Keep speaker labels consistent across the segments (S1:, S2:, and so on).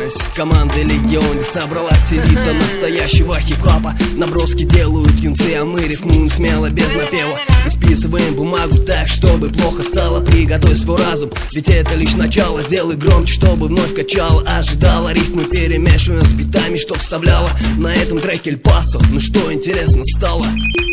S1: Ответственность команды Легион, где собралась элита настоящего хип-хопа. Наброски делают юнцы, а мы рифмуем смело, без напева. Исписываем бумагу так, чтобы плохо стало. Приготовь свой разум, ведь это лишь начало. Сделай громче, чтобы вновь качало. Ожидала, рифмы перемешиваем с битами, что вставляла на этом треке Эль Пасо. Ну что интересно стало?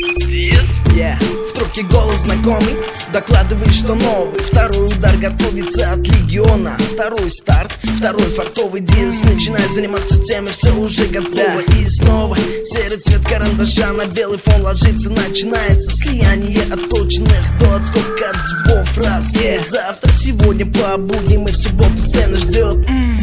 S1: В трубке голос знакомый докладывает, что новый. Второй удар готовится от Легиона. Второй старт, второй фартовый диск. Начинает заниматься темой, все уже готово. И снова серый цвет карандаша на белый фон ложится. Начинается слияние отточенных до отскока от звуков фраз. Завтра, сегодня по будням и в субботу сцена ждет.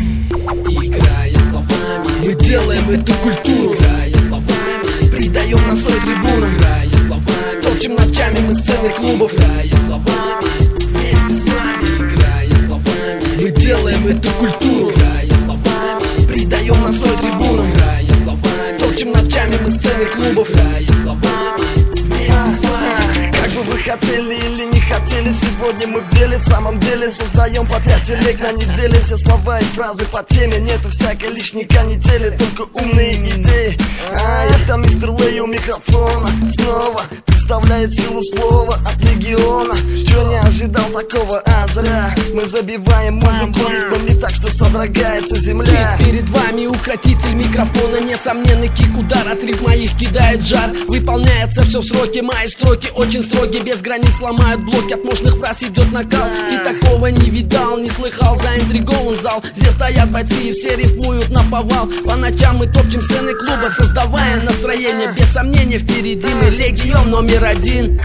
S2: Играя словами,
S1: мы делаем эту культуру.
S2: Играя словами,
S1: придаем настрой трибунам.
S2: Играя словами,
S1: топчем ночами мы сцены клубов.
S2: Играя словами,
S1: вместе с вами.
S2: Играя словами,
S1: мы делаем эту культуру.
S2: Играя словами,
S1: придаем настрой трибунам.
S2: Играя словами,
S1: топчем ночами мы сцены клубов.
S2: Играя словами,
S1: вместе с вами. Как бы вы хотели или не хотели, сегодня мы в деле. В самом деле создаем по 5 телег на неделе. Все слова и фразы по теме. Нету всякой лишней канители, только умные идеи. Это мистер Лэй у микрофона снова представляет силу слова от Легиона. Чё не ожидал такого, а зря. Мы забиваем музыку ритмами так, что содрогается земля.
S2: Перед вами укротитель микрофона, несомненный кик-удар от рифма их кидает жар. Выполняется все в сроке, мои строки очень строгие, без границ ломают блоки, от мощных фраз идет накал. И такого не видал, не слыхал, заинтригован зал. Здесь стоят бойцы и все рифмуют наповал. По ночам мы топчем сцены клуба, создавая настроение. Без сомнения впереди мы Легион номер 1.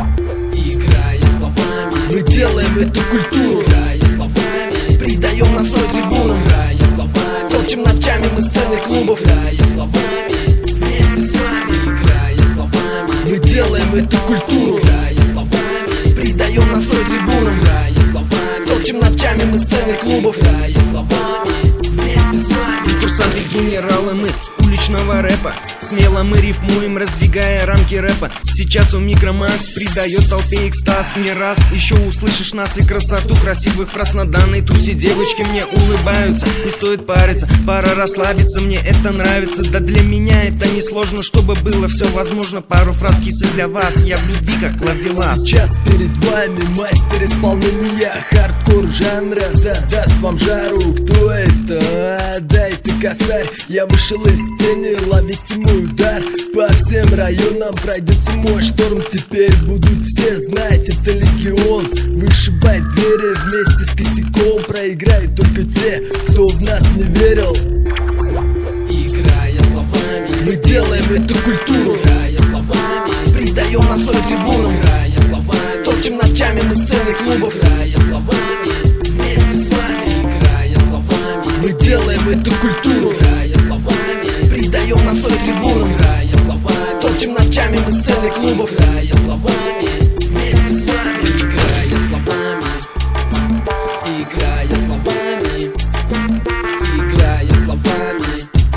S2: Играя словами,
S1: мы делаем эту культуру.
S2: Играя словами,
S1: придаем настрой трибунам.
S2: Играя словами,
S1: топчем ночами мы сцены клубов.
S2: Играя словами,
S1: вместе с вами.
S2: Играя словами,
S1: мы делаем эту культуру.
S2: Играя словами,
S1: придаем настрой трибунам.
S2: Играя словами,
S1: топчем ночами мы сцены клубов.
S2: Играя словами,
S1: вместе с вами.
S3: Курсанты, генералы мы уличного рэпа. Смело мы рифмуем, раздвигая рамки рэпа. Сейчас у Микромакс придает толпе экстаз. Не раз еще услышишь нас и красоту красивых фраз на данной тусе. Девочки мне улыбаются, не стоит париться, пора расслабиться, мне это нравится. Да для меня это не сложно, чтобы было все возможно. Пару фраз кисы для вас, я в любви как ловелас.
S1: Сейчас перед вами мастер исполнения хардкор жанра, да даст вам жару. Кто это? Дайте косарь, я вышел из тени, ловите мой удар. По всем районам пройдете мой шторм. Теперь будут все знать, это Легион. Вышибай двери вместе с косяком. Проиграют только те, кто в нас не верил.
S2: Играя словами,
S1: мы делаем эту культуру.
S2: Играя словами,
S1: придаем настрой трибунам.
S2: Играя словами,
S1: топчем ночами мы сцены клубов.
S2: Играя словами,
S1: вместе с вами.
S2: Играя словами,
S1: мы делаем эту культуру.
S2: Играя словами,
S1: придаем настрой трибунам.
S2: Играя словами,
S1: топчем ночами мы сцены клубов.
S2: Играя словами,
S1: вместе с вами.
S2: Играя словами, Играя словами, Играя словами,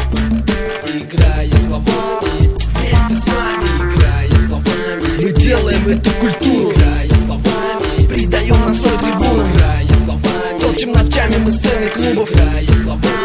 S2: Играя словами,
S1: вместе с вами.
S2: Играя словами,
S1: мы делаем эту культуру.
S2: Играя словами,
S1: придаем настрой трибунам.
S2: Играя словами,
S1: топчем ночами мы сцены клубов.
S2: Играя словами.